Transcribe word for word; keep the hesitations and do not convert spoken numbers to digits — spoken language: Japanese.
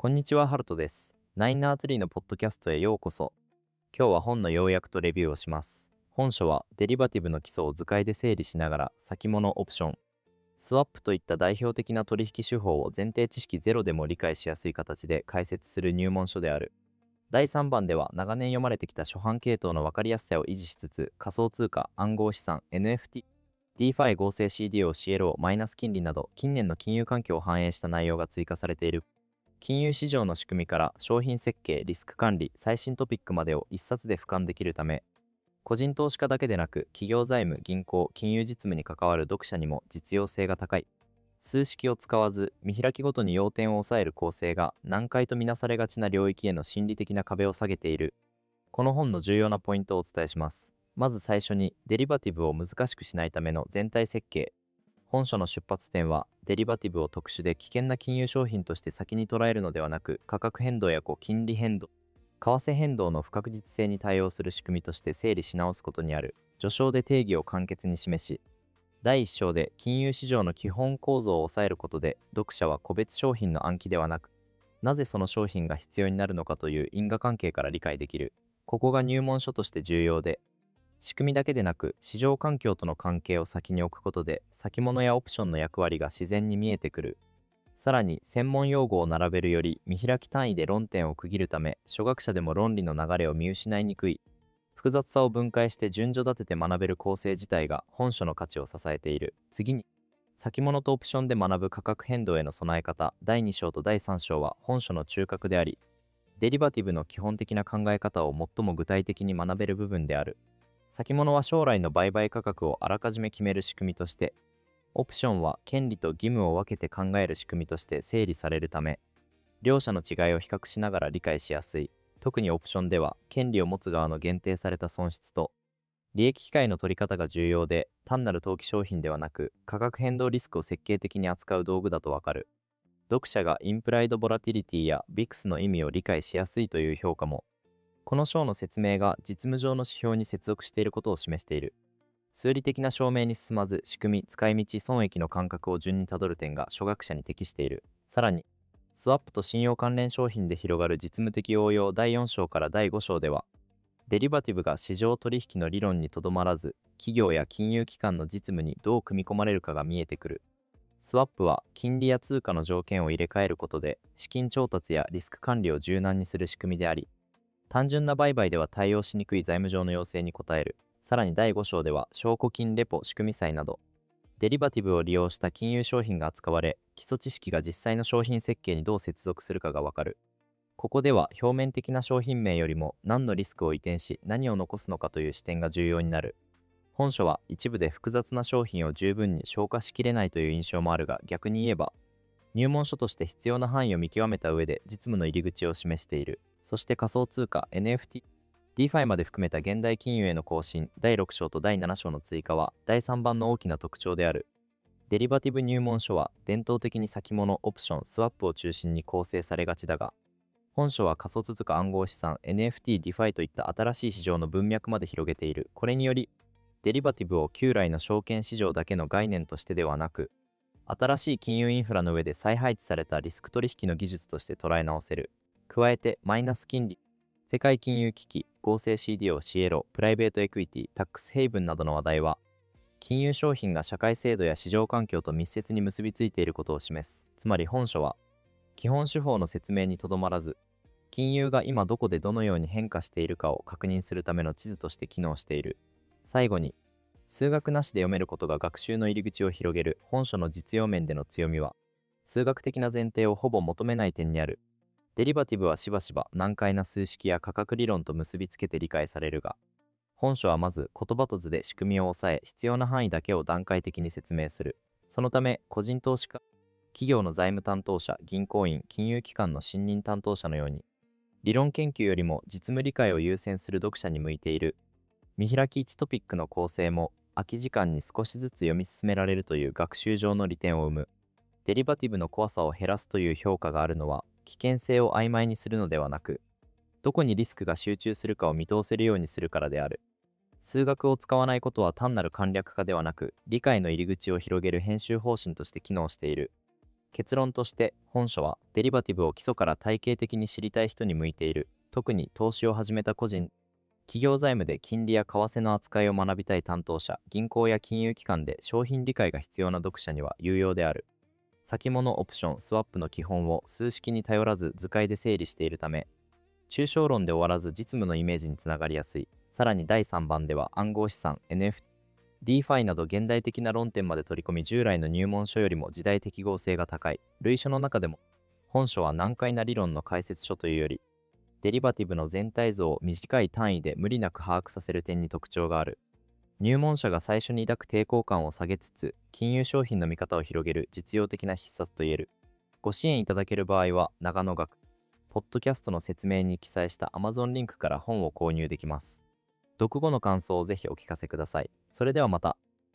こんにちは、ハルトです。ナインナーツリーのポッドキャストへようこそ。今日は本の要約とレビューをします。本書はデリバティブの基礎を図解で整理しながら先物オプション、スワップといった代表的な取引手法を前提知識ゼロでも理解しやすい形で解説する入門書である。だいさんばんでは長年読まれてきた初版系統の分かりやすさを維持しつつ、仮想通貨、暗号資産、エヌエフティー、ディーファイ 合成 シーディーオー、シーエルオー、マイナス金利など近年の金融環境を反映した内容が追加されている。金融市場の仕組みから商品設計、リスク管理、最新トピックまでを一冊で俯瞰できるため、個人投資家だけでなく企業財務、銀行、金融実務に関わる読者にも実用性が高い。数式を使わず見開きごとに要点を抑える構成が難解とみなされがちな領域への心理的な壁を下げている。この本の重要なポイントをお伝えします。まず最初に、デリバティブを難しくしないための全体設計。本書の出発点は、デリバティブを特殊で危険な金融商品として先に捉えるのではなく、価格変動や高金利変動、為替変動の不確実性に対応する仕組みとして整理し直すことにある。序章で定義を簡潔に示し、だいいっ章で金融市場の基本構造を抑えることで、読者は個別商品の暗記ではなく、なぜその商品が必要になるのかという因果関係から理解できる。ここが入門書として重要で、仕組みだけでなく市場環境との関係を先に置くことで先物やオプションの役割が自然に見えてくる。さらに専門用語を並べるより見開き単位で論点を区切るため、初学者でも論理の流れを見失いにくい。複雑さを分解して順序立てて学べる構成自体が本書の価値を支えている。次に、先物とオプションで学ぶ価格変動への備え方。だいに章とだいさん章は本書の中核であり、デリバティブの基本的な考え方を最も具体的に学べる部分である。先物は将来の売買価格をあらかじめ決める仕組みとして、オプションは権利と義務を分けて考える仕組みとして整理されるため、両者の違いを比較しながら理解しやすい。特にオプションでは、権利を持つ側の限定された損失と、利益機会の取り方が重要で、単なる投機商品ではなく、価格変動リスクを設計的に扱う道具だとわかる。読者がインプライドボラティリティやビクスの意味を理解しやすいという評価も、この章の説明が実務上の指標に接続していることを示している。数理的な証明に進まず、仕組み、使い道、損益の感覚を順にたどる点が初学者に適している。さらに、スワップと信用関連商品で広がる実務的応用。だいよん章からだいご章では、デリバティブが市場取引の理論にとどまらず、企業や金融機関の実務にどう組み込まれるかが見えてくる。スワップは金利や通貨の条件を入れ替えることで、資金調達やリスク管理を柔軟にする仕組みであり、単純な売買では対応しにくい財務上の要請に応える。さらにだいご章では証拠金レポ、仕組み債など、デリバティブを利用した金融商品が扱われ、基礎知識が実際の商品設計にどう接続するかがわかる。ここでは表面的な商品名よりも何のリスクを移転し何を残すのかという視点が重要になる。本書は一部で複雑な商品を十分に消化しきれないという印象もあるが、逆に言えば、入門書として必要な範囲を見極めた上で実務の入り口を示している。そして仮想通貨、エヌエフティー、ディーファイ まで含めた現代金融への更新。だいろく章とだいなな章の追加はだいさんばんの大きな特徴である。デリバティブ入門書は伝統的に先物、オプション、スワップを中心に構成されがちだが、本書は仮想通貨、暗号資産、エヌエフティー、ディファイといった新しい市場の文脈まで広げている。これにより、デリバティブを旧来の証券市場だけの概念としてではなく、新しい金融インフラの上で再配置されたリスク取引の技術として捉え直せる。加えて、マイナス金利、世界金融危機、合成 シーディーオー、シーエルオー、プライベートエクイティ、タックスヘイブンなどの話題は、金融商品が社会制度や市場環境と密接に結びついていることを示す。つまり本書は、基本手法の説明にとどまらず、金融が今どこでどのように変化しているかを確認するための地図として機能している。最後に、数学なしで読めることが学習の入り口を広げる。本書の実用面での強みは、数学的な前提をほぼ求めない点にある。デリバティブはしばしば難解な数式や価格理論と結びつけて理解されるが、本書はまず言葉と図で仕組みを抑え、必要な範囲だけを段階的に説明する。そのため、個人投資家、企業の財務担当者、銀行員、金融機関の信任担当者のように、理論研究よりも実務理解を優先する読者に向いている。見開きいちトピックの構成も空き時間に少しずつ読み進められるという学習上の利点を生む。デリバティブの怖さを減らすという評価があるのは、危険性を曖昧にするのではなく、どこにリスクが集中するかを見通せるようにするからである。数学を使わないことは単なる簡略化ではなく、理解の入り口を広げる編集方針として機能している。 結論として、本書はデリバティブを基礎から体系的に知りたい人に向いている。特に投資を始めた個人、企業財務で金利や為替の扱いを学びたい担当者、銀行や金融機関で商品理解が必要な読者には有用である。先物オプション、スワップの基本を数式に頼らず図解で整理しているため、抽象論で終わらず実務のイメージにつながりやすい。さらにだいさんばんでは暗号資産、エヌエフティー、ディーファイ など現代的な論点まで取り込み、従来の入門書よりも時代適合性が高い。類書の中でも、本書は難解な理論の解説書というより、デリバティブの全体像を短い単位で無理なく把握させる点に特徴がある。入門者が最初に抱く抵抗感を下げつつ、金融商品の見方を広げる実用的な必殺と言える。ご支援いただける場合は、長野学、ポッドキャストの説明に記載した Amazon リンクから本を購入できます。読後の感想をぜひお聞かせください。それではまた。